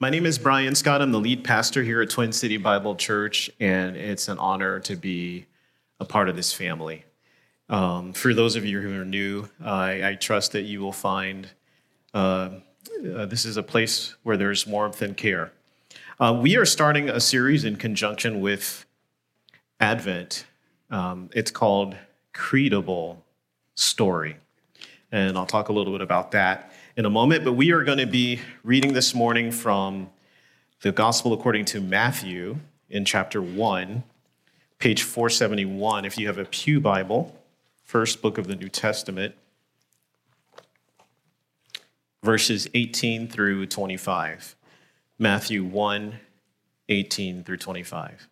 My name is Brian Scott. I'm the lead pastor here at Twin City Bible Church, and it's an honor to be a part of this family. For those of you who are new, I trust that you will find this is a place where there's warmth and care. We are starting a series in conjunction with Advent. It's called Creedable Story, and I'll talk a little bit about that in a moment, but we are going to be reading this morning from the Gospel according to Matthew in chapter 1, page 471. If you have a Pew Bible, first book of the New Testament, verses 18 through 25. Matthew 1, 18 through 25.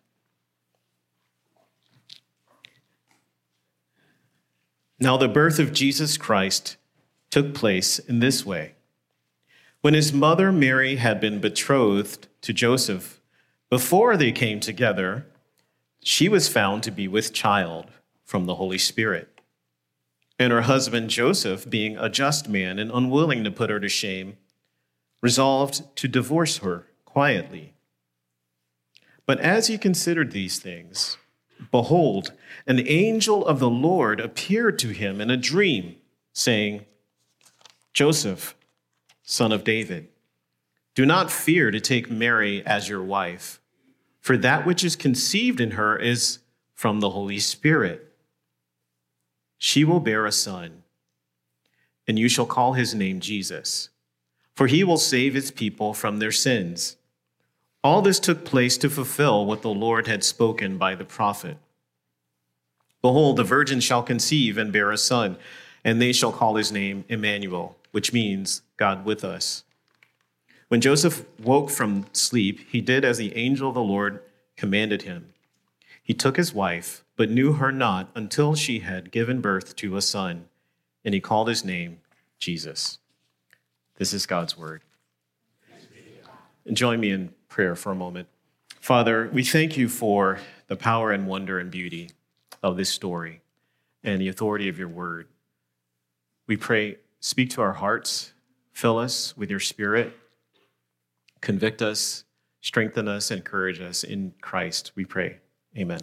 Now the birth of Jesus Christ took place in this way. When his mother Mary had been betrothed to Joseph, before they came together, she was found to be with child from the Holy Spirit. And her husband Joseph, being a just man and unwilling to put her to shame, resolved to divorce her quietly. But as he considered these things, behold, an angel of the Lord appeared to him in a dream, saying, Joseph, son of David, do not fear to take Mary as your wife, for that which is conceived in her is from the Holy Spirit. She will bear a son, and you shall call his name Jesus, for he will save his people from their sins. All this took place to fulfill what the Lord had spoken by the prophet. Behold, the virgin shall conceive and bear a son, and they shall call his name Emmanuel, which means God with us. When Joseph woke from sleep, he did as the angel of the Lord commanded him. He took his wife, but knew her not until she had given birth to a son, and he called his name Jesus. This is God's word. And join me in prayer for a moment. Father, we thank you for the power and wonder and beauty of this story and the authority of your word. We pray, speak to our hearts, fill us with your spirit, convict us, strengthen us, encourage us in Christ, we pray. Amen.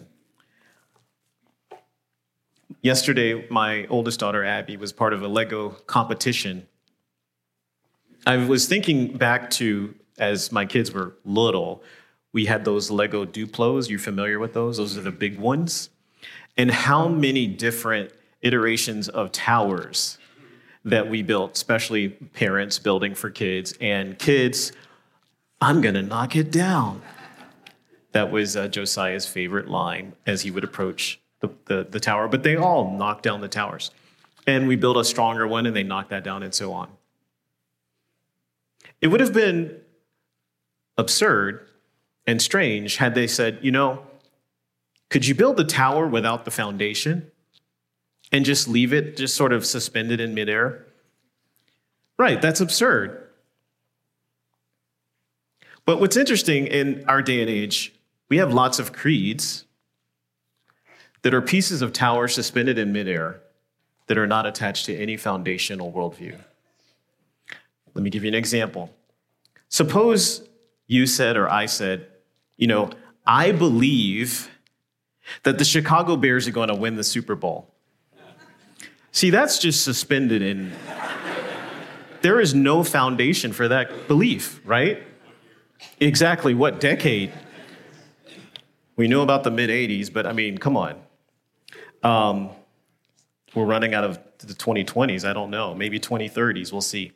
Yesterday, my oldest daughter, Abby, was part of a Lego competition. I was thinking back to, as my kids were little, we had those Lego Duplos. You familiar with those? Those are the big ones. And how many different iterations of towers that we built, especially parents building for kids, and kids, I'm going to knock it down. That was Josiah's favorite line as he would approach the tower, but they all knocked down the towers. And we built a stronger one, and they knocked that down, and so on. It would have been absurd and strange had they said, could you build the tower without the foundation and just leave it just sort of suspended in midair? Right, that's absurd. But what's interesting in our day and age, we have lots of creeds that are pieces of towers suspended in midair that are not attached to any foundational worldview. Let me give you an example. Suppose you said or I said, I believe that the Chicago Bears are going to win the Super Bowl. See, that's just suspended in. There is no foundation for that belief, right? Exactly what decade? We know about the mid-'80s, but come on. We're running out of the 2020s. I don't know. Maybe 2030s. We'll see.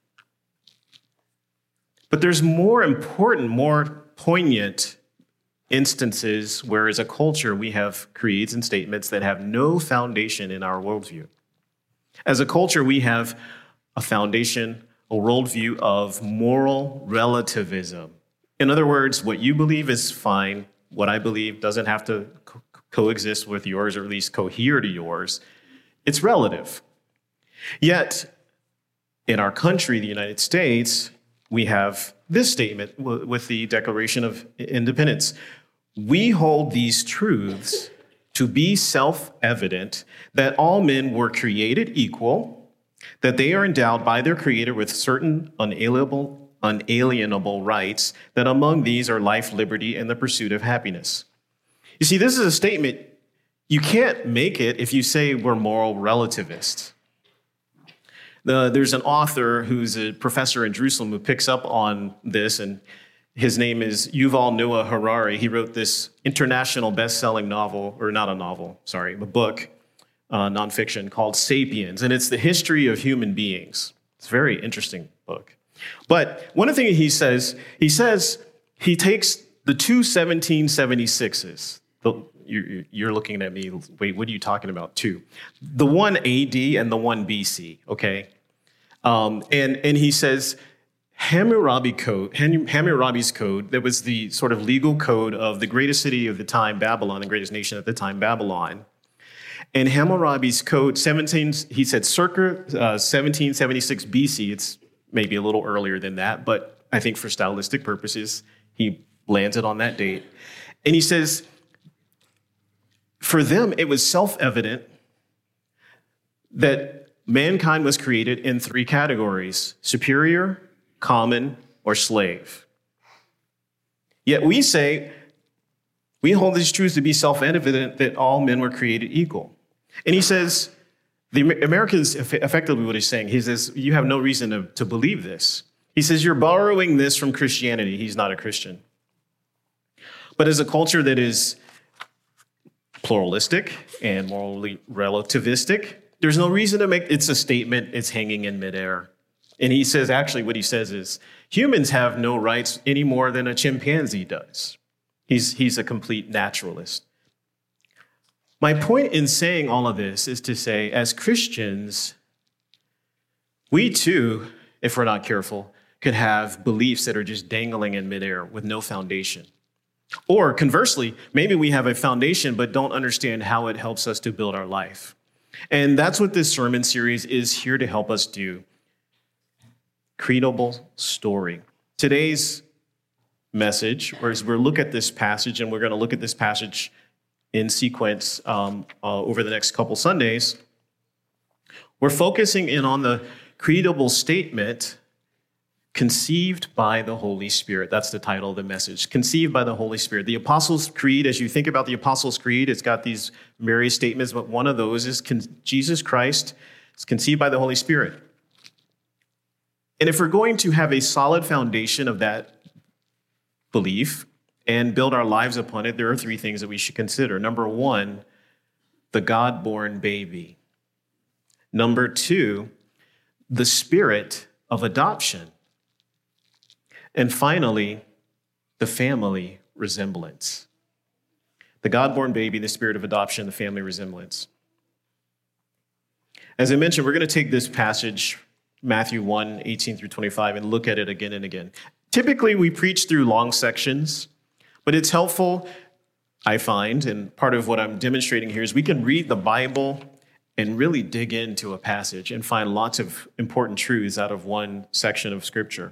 But there's more important, more poignant instances where as a culture we have creeds and statements that have no foundation in our worldview. As a culture, we have a foundation, a worldview of moral relativism. In other words, what you believe is fine. What I believe doesn't have to coexist with yours, or at least cohere to yours. It's relative. Yet, in our country, the United States, we have this statement with the Declaration of Independence. We hold these truths to be self-evident that all men were created equal, that they are endowed by their Creator with certain unalienable unalienable rights, that among these are life, liberty, and the pursuit of happiness. You see, this is a statement. You can't make it if you say we're moral relativists. There's an author who's a professor in Jerusalem who picks up on this, and his name is Yuval Noah Harari. He wrote this international best-selling novel, or not a novel, sorry, a book, nonfiction called Sapiens, and it's the history of human beings. It's a very interesting book. But one of the things he says he takes the two 1776s. You're looking at me, wait, what are you talking about, two? The one AD and the one BC, okay? And he says Hammurabi's code, that was the sort of legal code of the greatest city of the time, Babylon, the greatest nation at the time, Babylon. And Hammurabi's code, he said circa 1776 BC, it's maybe a little earlier than that, but I think for stylistic purposes, he landed on that date. And he says, for them, it was self-evident that mankind was created in three categories: superior, common, or slave. Yet we say, we hold these truths to be self-evident that all men were created equal. And he says, the Americans, effectively what he's saying, he says, you have no reason to believe this. He says, you're borrowing this from Christianity. He's not a Christian. But as a culture that is pluralistic and morally relativistic, there's no reason to make it's a statement, it's hanging in midair. And he says, actually, what he says is, humans have no rights any more than a chimpanzee does. He's a complete naturalist. My point in saying all of this is to say, as Christians, we too, if we're not careful, could have beliefs that are just dangling in midair with no foundation. Or conversely, maybe we have a foundation but don't understand how it helps us to build our life. And that's what this sermon series is here to help us do. Creatable story. Today's message, whereas we'll look at this passage, and we're going to look at this passage in sequence over the next couple Sundays, we're focusing in on the creatable statement, conceived by the Holy Spirit. That's the title of the message, conceived by the Holy Spirit. The Apostles' Creed, as you think about the Apostles' Creed, it's got these various statements, but one of those is Jesus Christ is conceived by the Holy Spirit. And if we're going to have a solid foundation of that belief and build our lives upon it, there are three things that we should consider. Number one, the God-born baby. Number two, the spirit of adoption. And finally, the family resemblance. The God-born baby, the spirit of adoption, the family resemblance. As I mentioned, we're going to take this passage, Matthew 1, 18 through 25, and look at it again and again. Typically, we preach through long sections, but it's helpful, I find, and part of what I'm demonstrating here is we can read the Bible and really dig into a passage and find lots of important truths out of one section of Scripture.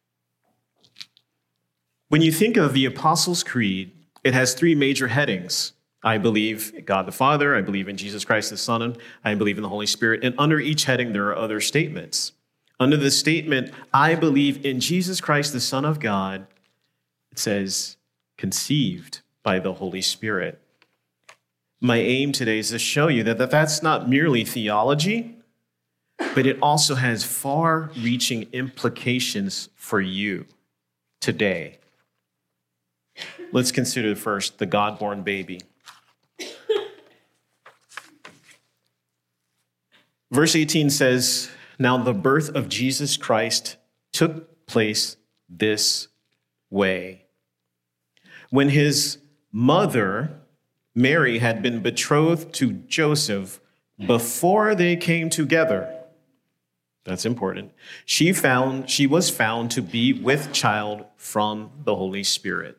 When you think of the Apostles' Creed, it has three major headings. I believe in God the Father, I believe in Jesus Christ the Son, and I believe in the Holy Spirit. And under each heading, there are other statements. Under the statement, I believe in Jesus Christ the Son of God, it says, conceived by the Holy Spirit. My aim today is to show you that that's not merely theology, but it also has far-reaching implications for you today. Let's consider first the God-born baby. Verse 18 says, now the birth of Jesus Christ took place this way. When his mother, Mary, had been betrothed to Joseph before they came together, that's important, she was found to be with child from the Holy Spirit.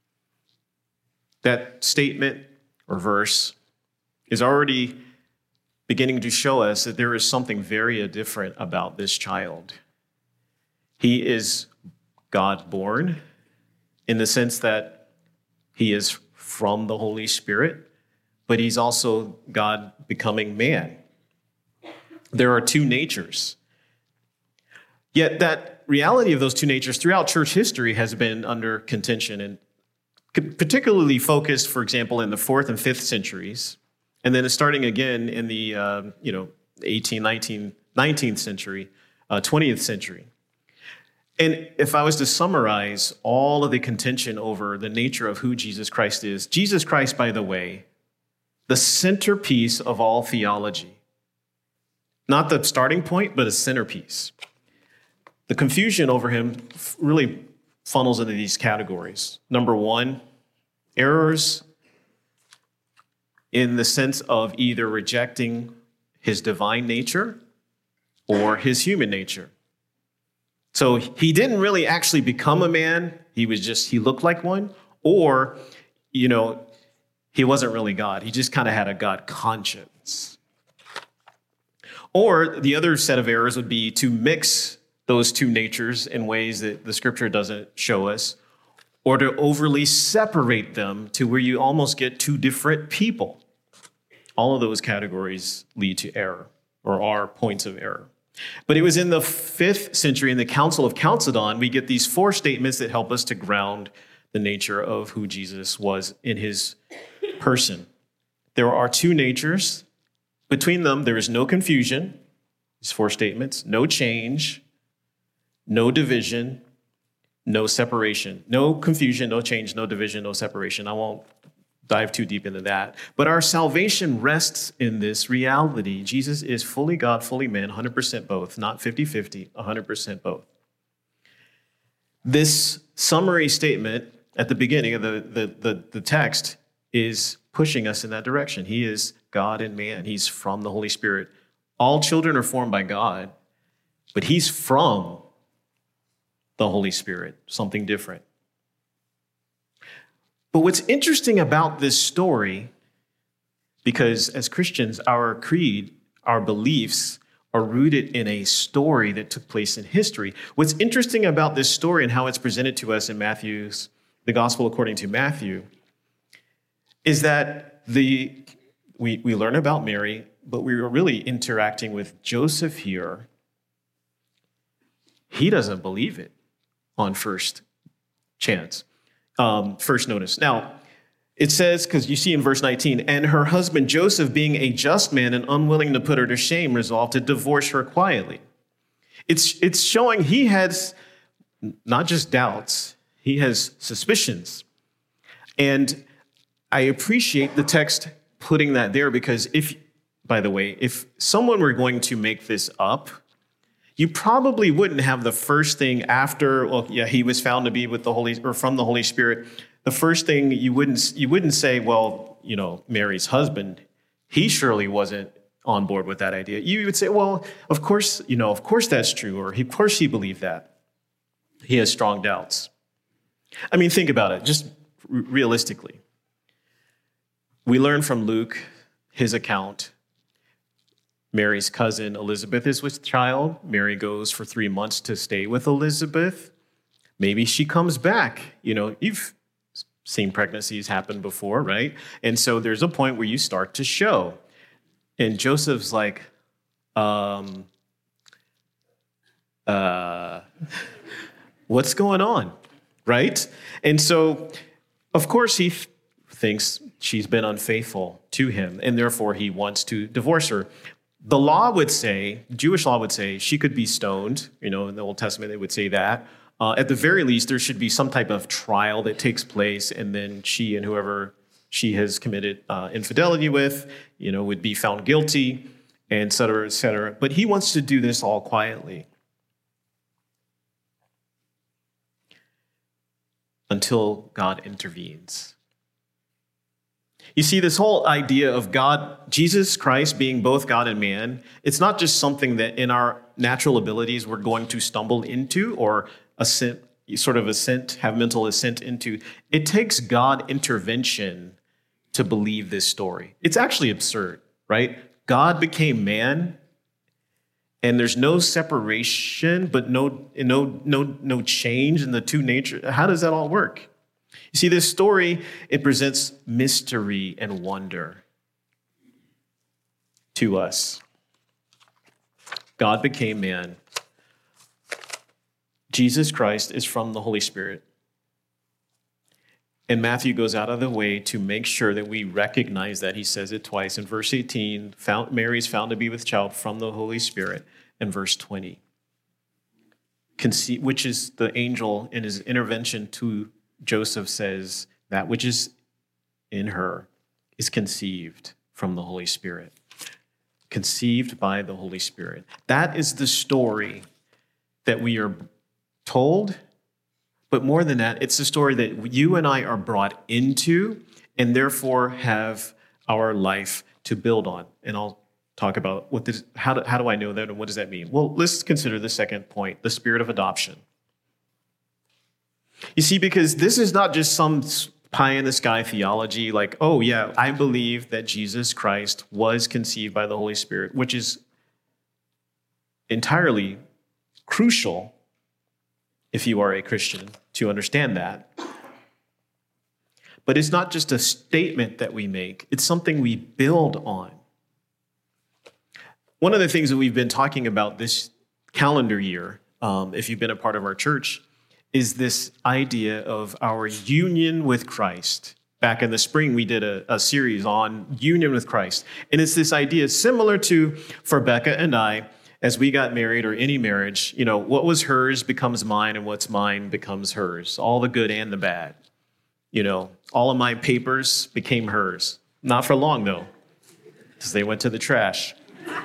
That statement or verse is already beginning to show us that there is something very different about this child. He is God-born in the sense that he is from the Holy Spirit, but he's also God becoming man. There are two natures. Yet that reality of those two natures throughout church history has been under contention, and particularly focused, for example, in the 4th and 5th centuries, and then starting again in the 18th, 19th century, 20th century. And if I was to summarize all of the contention over the nature of who Jesus Christ is, Jesus Christ, by the way, the centerpiece of all theology. Not the starting point, but a centerpiece. The confusion over him really funnels into these categories. Number one, errors in the sense of either rejecting his divine nature or his human nature. So he didn't really actually become a man. He looked like one. Or, he wasn't really God. He just kind of had a God conscience. Or the other set of errors would be to mix those two natures in ways that the scripture doesn't show us, or to overly separate them to where you almost get two different people. All of those categories lead to error, or are points of error. But it was in the 5th century, in the Council of Chalcedon, we get these 4 statements that help us to ground the nature of who Jesus was in his person. There are 2 natures. Between them, there is no confusion. These 4 statements. No change, no division, no separation. No confusion, no change, no division, no separation. I won't dive too deep into that. But our salvation rests in this reality. Jesus is fully God, fully man, 100% both, not 50-50, 100% both. This summary statement at the beginning of the text is pushing us in that direction. He is God and man. He's from the Holy Spirit. All children are formed by God, but he's from the Holy Spirit, something different. But what's interesting about this story, because as Christians, our creed, our beliefs are rooted in a story that took place in history. What's interesting about this story and how it's presented to us in the Gospel according to Matthew, is that we learn about Mary, but we are really interacting with Joseph here. He doesn't believe it on first notice. Now, it says, because you see in verse 19, and her husband Joseph, being a just man and unwilling to put her to shame, resolved to divorce her quietly. It's showing he has not just doubts, he has suspicions. And I appreciate the text putting that there, because if someone were going to make this up, you probably wouldn't have the first thing after, he was found to be with the Holy, or from the Holy Spirit. The first thing you wouldn't say, Mary's husband, he surely wasn't on board with that idea. You would say, of course that's true, or of course he believed that. He has strong doubts. I mean, think about it, just realistically. We learn from Luke, his account. Mary's cousin Elizabeth is with child. Mary goes for 3 months to stay with Elizabeth. Maybe she comes back. You've seen pregnancies happen before, right? And so there's a point where you start to show. And Joseph's like, what's going on, right? And so, of course, he thinks she's been unfaithful to him, and therefore he wants to divorce her. The Jewish law would say she could be stoned. In the Old Testament, they would say that. At the very least, there should be some type of trial that takes place, and then she and whoever she has committed infidelity with, would be found guilty, and et cetera, et cetera. But he wants to do this all quietly until God intervenes. You see, this whole idea of God, Jesus Christ being both God and man, it's not just something that in our natural abilities we're going to stumble into or have mental assent into. It takes God intervention to believe this story. It's actually absurd, right? God became man, and there's no separation, but no change in the two natures. How does that all work? You see, this story, it presents mystery and wonder to us. God became man. Jesus Christ is from the Holy Spirit. And Matthew goes out of the way to make sure that we recognize that. He says it twice. In verse 18, Mary is found to be with child from the Holy Spirit. In verse 20, which is the angel in his intervention to Joseph says, that which is in her is conceived from the Holy Spirit. Conceived by the Holy Spirit. That is the story that we are told. But more than that, it's the story that you and I are brought into and therefore have our life to build on. And I'll talk about how do I know that and what does that mean? Well, let's consider the second point, the spirit of adoption. You see, because this is not just some pie-in-the-sky theology like, oh yeah, I believe that Jesus Christ was conceived by the Holy Spirit, which is entirely crucial if you are a Christian to understand that. But it's not just a statement that we make, it's something we build on. One of the things that we've been talking about this calendar year, if you've been a part of our church, is this idea of our union with Christ. Back in the spring, we did a series on union with Christ. And it's this idea similar to, for Becca and I, as we got married or any marriage, what was hers becomes mine and what's mine becomes hers. All the good and the bad. All of my papers became hers. Not for long, though, because they went to the trash.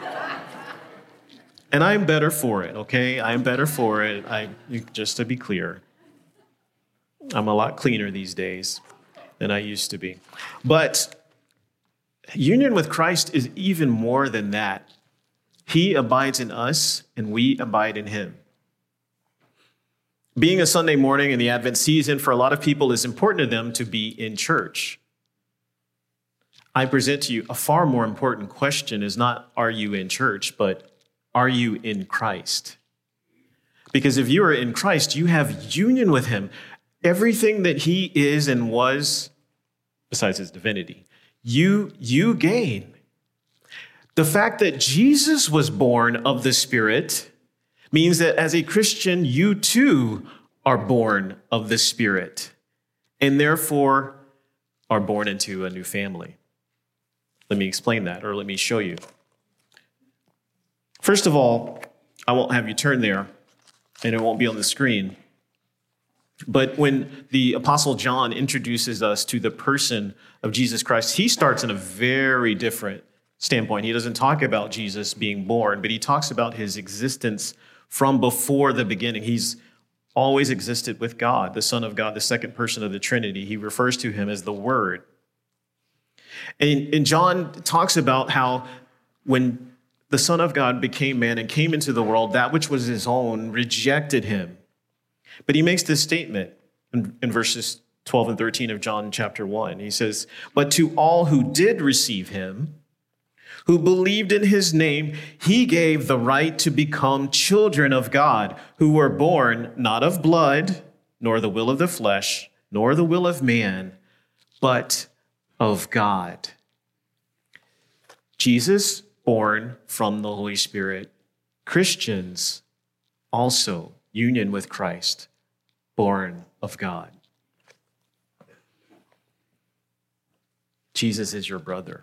And I'm better for it, okay? I'm better for it. Just to be clear, I'm a lot cleaner these days than I used to be. But union with Christ is even more than that. He abides in us, and we abide in him. Being a Sunday morning in the Advent season, for a lot of people, is important to them to be in church. I present to you a far more important question is not, are you in church, but are you in Christ? Because if you are in Christ, you have union with him. Everything that he is and was, besides his divinity, you gain. The fact that Jesus was born of the Spirit means that as a Christian, you too are born of the Spirit and therefore are born into a new family. Let me explain that, or let me show you. First of all, I won't have you turn there, and it won't be on the screen. But when the Apostle John introduces us to the person of Jesus Christ, he starts in a very different standpoint. He doesn't talk about Jesus being born, but he talks about his existence from before the beginning. He's always existed with God, the Son of God, the second person of the Trinity. He refers to him as the Word. And John talks about how when the Son of God became man and came into the world, that which was his own rejected him. But he makes this statement in verses 12 and 13 of John chapter 1. He says, "But to all who did receive him, who believed in his name, he gave the right to become children of God, who were born not of blood, nor the will of the flesh, nor the will of man, but of God." Jesus, born from the Holy Spirit. Christians, also union with Christ, born of God. Jesus is your brother.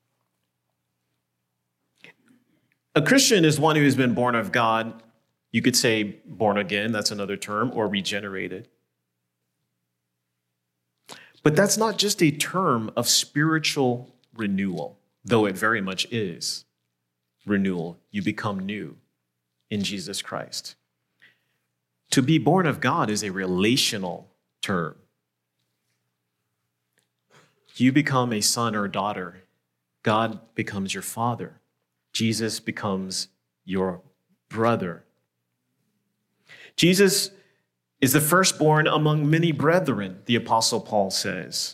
A Christian is one who has been born of God. You could say born again, that's another term, or regenerated. But that's not just a term of spiritual renewal, though it very much is renewal. You become new in Jesus Christ. To be born of God is a relational term. You become a son or daughter. God becomes your father. Jesus becomes your brother. Jesus is the firstborn among many brethren, the Apostle Paul says.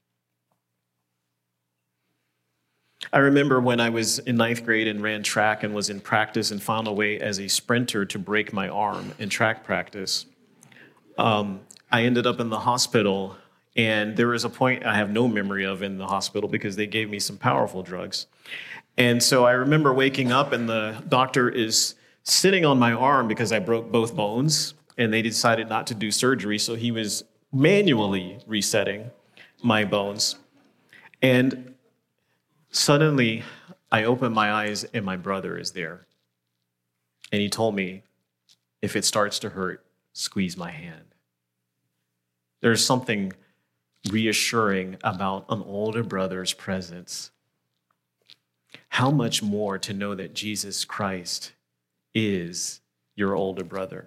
I remember when I was in 9th grade and ran track and was in practice and found a way as a sprinter to break my arm in track practice. I ended up in the hospital, and there was a point I have no memory of in the hospital because they gave me some powerful drugs. And so I remember waking up and the doctor is sitting on my arm because I broke both bones. and they decided not to do surgery, so he was manually resetting my bones. And suddenly, I opened my eyes, and my brother is there. And he told me, if it starts to hurt, squeeze my hand. There's something reassuring about an older brother's presence. How much more to know that Jesus Christ is your older brother.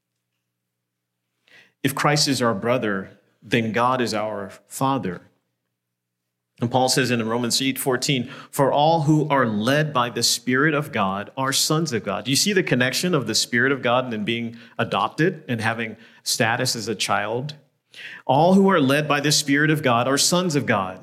If Christ is our brother, then God is our Father. And Paul says in Romans 8:14, for all who are led by the Spirit of God are sons of God. Do you see the connection of the Spirit of God and being adopted and having status as a child? All who are led by the Spirit of God are sons of God.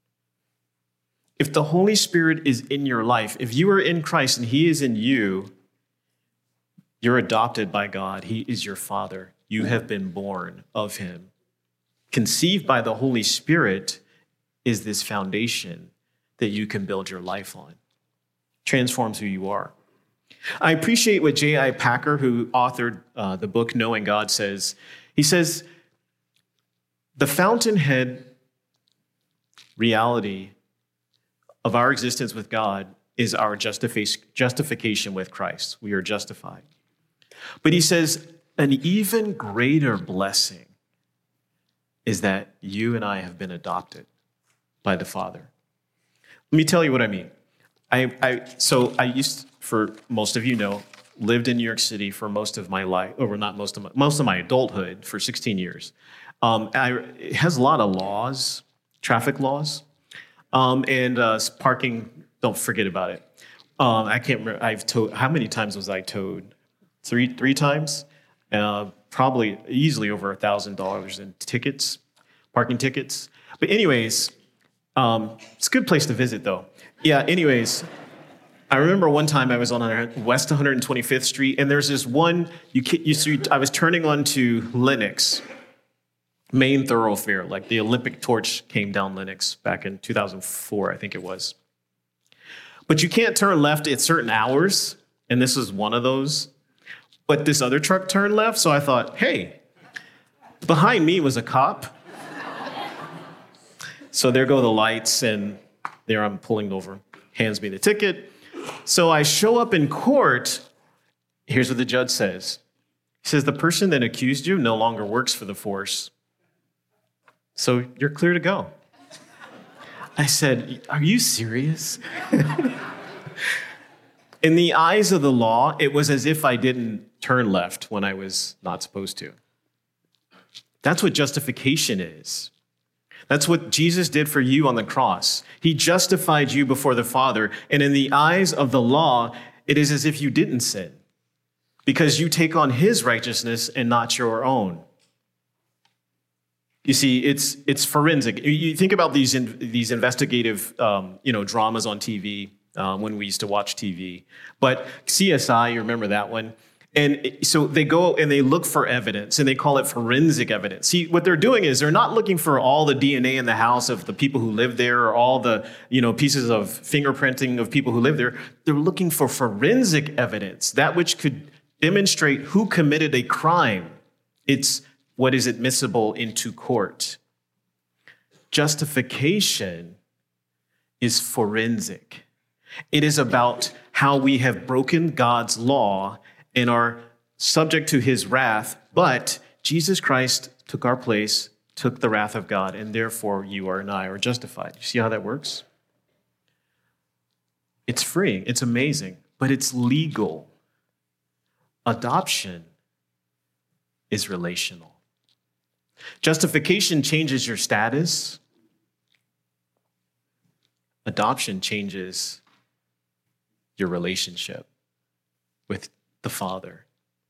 If the Holy Spirit is in your life, if you are in Christ and he is in you, you're adopted by God. He is your Father. You have been born of him. Conceived by the Holy Spirit is this foundation that you can build your life on. Transforms who you are. I appreciate what J.I. Packer, who authored the book Knowing God, says. He says, the fountainhead reality of our existence with God is our justification with Christ. We are justified. But he says, an even greater blessing is that you and I have been adopted by the Father. Let me tell you what I mean. So I used, for most of you know, lived in New York City for most of my life, or not most of my adulthood, for 16 years. It has a lot of laws, traffic laws, and parking. Don't forget about it. I can't remember. How many times was I towed? Three times. Probably easily over $1,000 in tickets, parking tickets. But anyways, it's a good place to visit, though. Yeah. Anyways. I remember one time I was on West 125th Street, and there's this one, I was turning onto Lenox, main thoroughfare, like the Olympic torch came down Lenox back in 2004, I think it was. But you can't turn left at certain hours, and this is one of those. But this other truck turned left, so I thought, hey, behind me was a cop. So there go the lights, and there I'm pulling over, hands me the ticket. So I show up in court. Here's what the judge says. He says, the person that accused you no longer works for the force. So you're clear to go. I said, are you serious? In the eyes of the law, it was as if I didn't turn left when I was not supposed to. That's what justification is. That's what Jesus did for you on the cross. He justified you before the Father. And in the eyes of the law, it is as if you didn't sin because you take on his righteousness and not your own. You see, it's forensic. You think about these investigative dramas on TV when we used to watch TV. But CSI, you remember that one? And so they go and they look for evidence, and they call it forensic evidence. See, what they're doing is they're not looking for all the DNA in the house of the people who live there or all the pieces of fingerprinting of people who live there. They're looking for forensic evidence, that which could demonstrate who committed a crime. It's what is admissible into court. Justification is forensic. It is about how we have broken God's law and are subject to his wrath, but Jesus Christ took our place, took the wrath of God, and therefore you and I are justified. You see how that works? It's freeing, it's amazing, but it's legal. Adoption is relational. Justification changes your status. Adoption changes your relationship with the Father.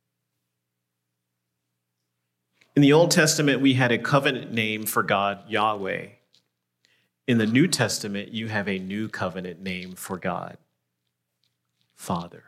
In the Old Testament, we had a covenant name for God, Yahweh. In the New Testament, you have a new covenant name for God, Father.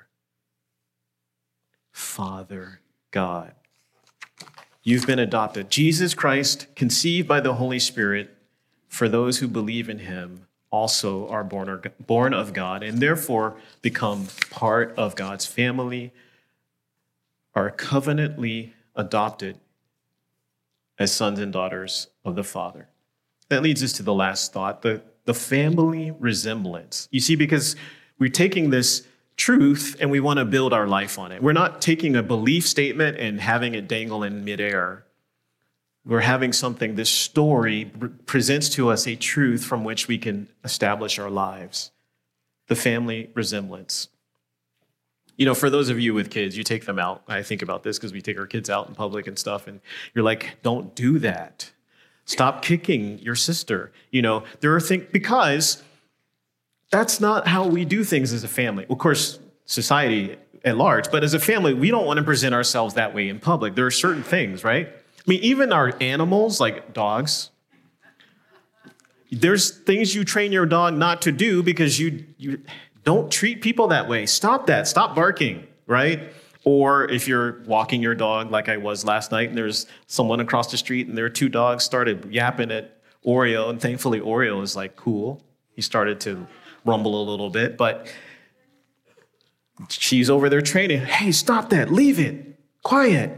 Father God. You've been adopted. Jesus Christ, conceived by the Holy Spirit, for those who believe in him, also are born of God, and therefore become part of God's family, are covenantally adopted as sons and daughters of the Father. That leads us to the last thought, the family resemblance. You see, because we're taking this truth and we want to build our life on it. We're not taking a belief statement and having it dangle in midair. We're having something, this story presents to us a truth from which we can establish our lives. The family resemblance. You know, for those of you with kids, you take them out. I think about this because we take our kids out in public and stuff, and you're like, don't do that. Stop kicking your sister. You know, there are things, because that's not how we do things as a family. Of course, society at large, but as a family, we don't want to present ourselves that way in public. There are certain things, right? I mean, even our animals, like dogs, there's things you train your dog not to do because you don't treat people that way. Stop that. Stop barking, right? Or if you're walking your dog like I was last night and there's someone across the street and there are two dogs started yapping at Oreo, and thankfully Oreo is like cool. He started to rumble a little bit, but she's over there training. Hey, stop that. Leave it. Quiet.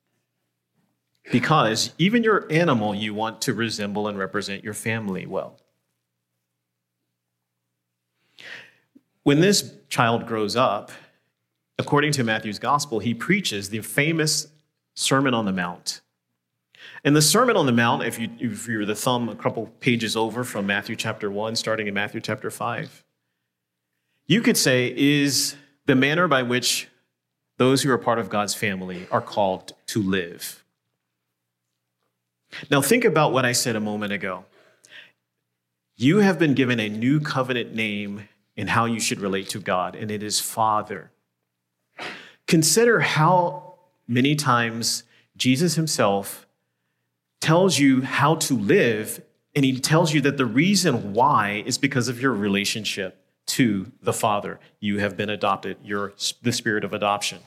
Because even your animal, you want to resemble and represent your family well. When this child grows up, according to Matthew's gospel, he preaches the famous Sermon on the Mount. And the Sermon on the Mount, if you're the thumb a couple pages over from Matthew chapter 1, starting in Matthew chapter 5, you could say is the manner by which those who are part of God's family are called to live. Now think about what I said a moment ago. You have been given a new covenant name in how you should relate to God, and it is Father. Consider how many times Jesus himself tells you how to live, and he tells you that the reason why is because of your relationship to the Father. You have been adopted. You're the spirit of adoption.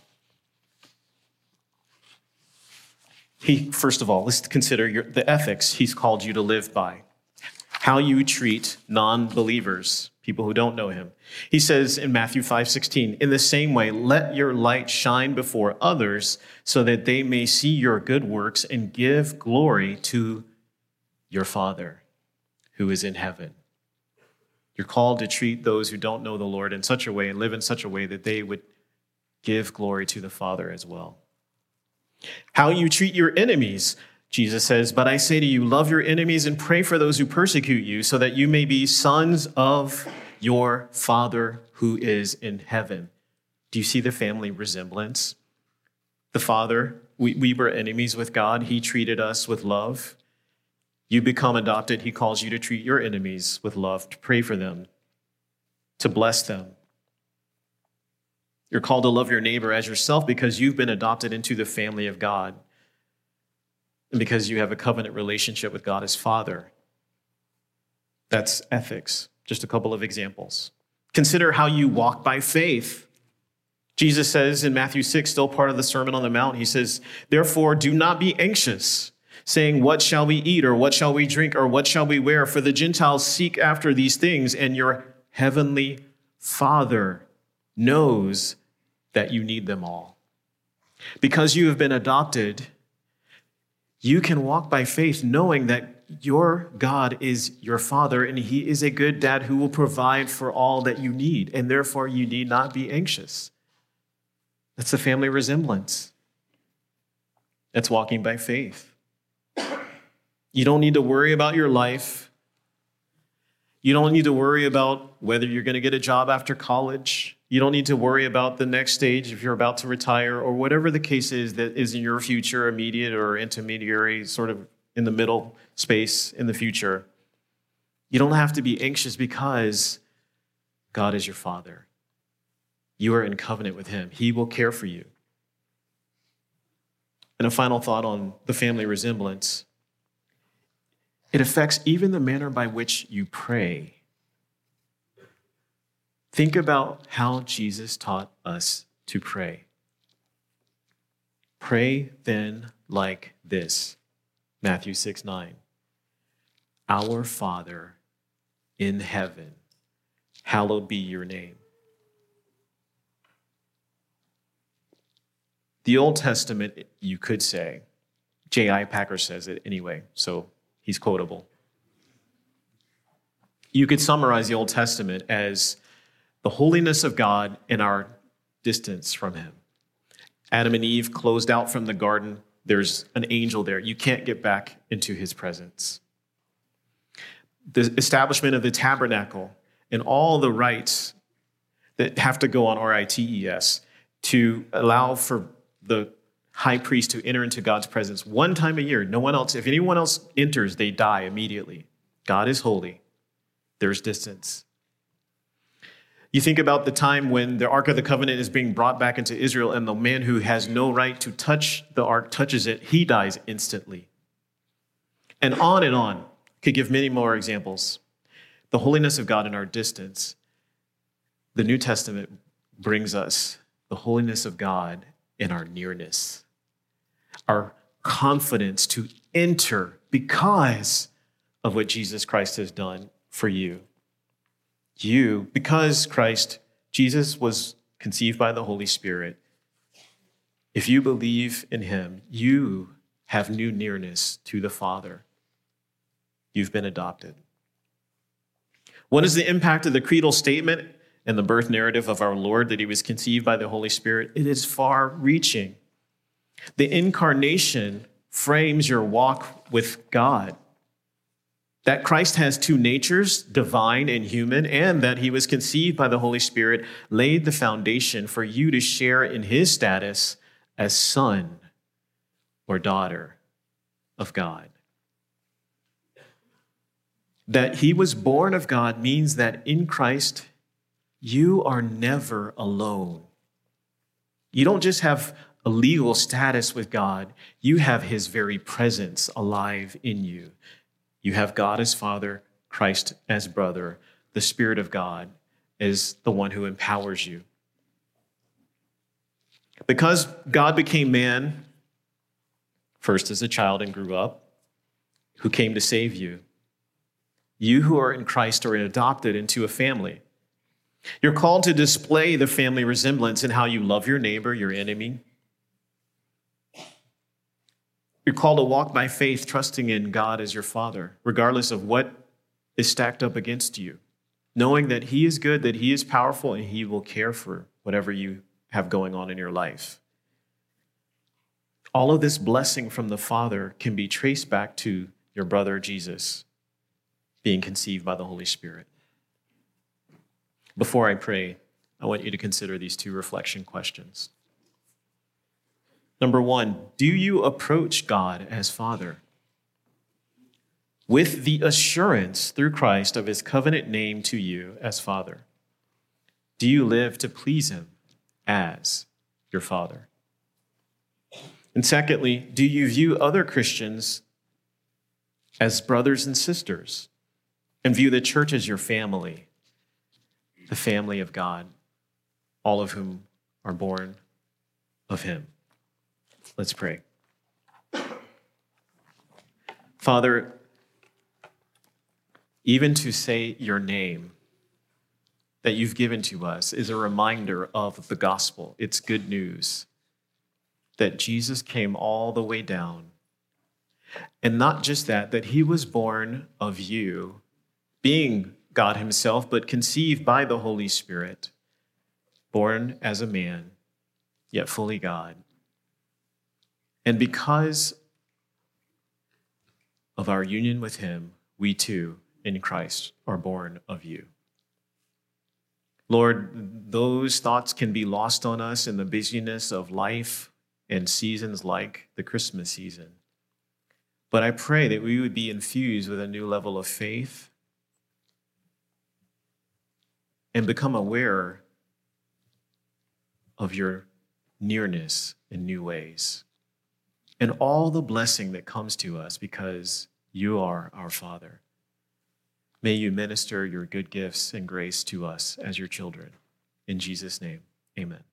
First of all, let's consider the ethics he's called you to live by. How you treat non-believers, people who don't know him. He says in Matthew 5:16, in the same way, let your light shine before others so that they may see your good works and give glory to your Father who is in heaven. You're called to treat those who don't know the Lord in such a way and live in such a way that they would give glory to the Father as well. How you treat your enemies, Jesus says, but I say to you, love your enemies and pray for those who persecute you so that you may be sons of your Father who is in heaven. Do you see the family resemblance? The Father, we were enemies with God. He treated us with love. You become adopted. He calls you to treat your enemies with love, to pray for them, to bless them. You're called to love your neighbor as yourself because you've been adopted into the family of God and because you have a covenant relationship with God as Father. That's ethics. Just a couple of examples. Consider how you walk by faith. Jesus says in Matthew 6, still part of the Sermon on the Mount, he says, therefore, do not be anxious, saying, what shall we eat, or what shall we drink, or what shall we wear? For the Gentiles seek after these things, and your heavenly Father knows that you need them all. Because you have been adopted, you can walk by faith knowing that your God is your Father, and he is a good dad who will provide for all that you need, and therefore you need not be anxious. That's the family resemblance. That's walking by faith. You don't need to worry about your life. You don't need to worry about whether you're going to get a job after college. You don't need to worry about the next stage if you're about to retire or whatever the case is that is in your future, immediate or intermediary, sort of in the middle space in the future. You don't have to be anxious because God is your Father. You are in covenant with him. He will care for you. And a final thought on the family resemblance. It affects even the manner by which you pray. Think about how Jesus taught us to pray. Pray then like this. Matthew 6:9. Our Father in heaven, hallowed be your name. The Old Testament, you could say, J.I. Packer says it anyway, so he's quotable. You could summarize the Old Testament as the holiness of God and our distance from him. Adam and Eve closed out from the garden. There's an angel there. You can't get back into his presence. The establishment of the tabernacle and all the rites that have to go on RITES to allow for the high priest to enter into God's presence one time a year. No one else, if anyone else enters, they die immediately. God is holy. There's distance. You think about the time when the Ark of the Covenant is being brought back into Israel and the man who has no right to touch the ark touches it, he dies instantly. And on and on. Could give many more examples. The holiness of God in our distance. The New Testament brings us the holiness of God in our nearness. Our confidence to enter because of what Jesus Christ has done for you. Because Jesus was conceived by the Holy Spirit, if you believe in him, you have new nearness to the Father. You've been adopted. What is the impact of the creedal statement and the birth narrative of our Lord that he was conceived by the Holy Spirit? It is far-reaching. The incarnation frames your walk with God. That Christ has two natures, divine and human, and that he was conceived by the Holy Spirit laid the foundation for you to share in his status as son or daughter of God. That he was born of God means that in Christ, you are never alone. You don't just have a legal status with God, you have his very presence alive in you. You have God as Father, Christ as brother. The Spirit of God is the one who empowers you. Because God became man, first as a child and grew up, who came to save you. You who are in Christ are adopted into a family. You're called to display the family resemblance in how you love your neighbor, your enemy. You're called to walk by faith, trusting in God as your Father, regardless of what is stacked up against you, knowing that he is good, that he is powerful, and he will care for whatever you have going on in your life. All of this blessing from the Father can be traced back to your brother Jesus being conceived by the Holy Spirit. Before I pray, I want you to consider these two reflection questions. Number one, do you approach God as Father with the assurance through Christ of his covenant name to you as Father? Do you live to please him as your Father? And secondly, do you view other Christians as brothers and sisters and view the church as your family, the family of God, all of whom are born of him? Let's pray. Father, even to say your name that you've given to us is a reminder of the gospel. It's good news that Jesus came all the way down. And not just that he was born of you, being God himself, but conceived by the Holy Spirit, born as a man, yet fully God. And because of our union with him, we too, in Christ, are born of you. Lord, those thoughts can be lost on us in the busyness of life and seasons like the Christmas season. But I pray that we would be infused with a new level of faith and become aware of your nearness in new ways and all the blessing that comes to us because you are our Father. May you minister your good gifts and grace to us as your children. In Jesus' name, amen.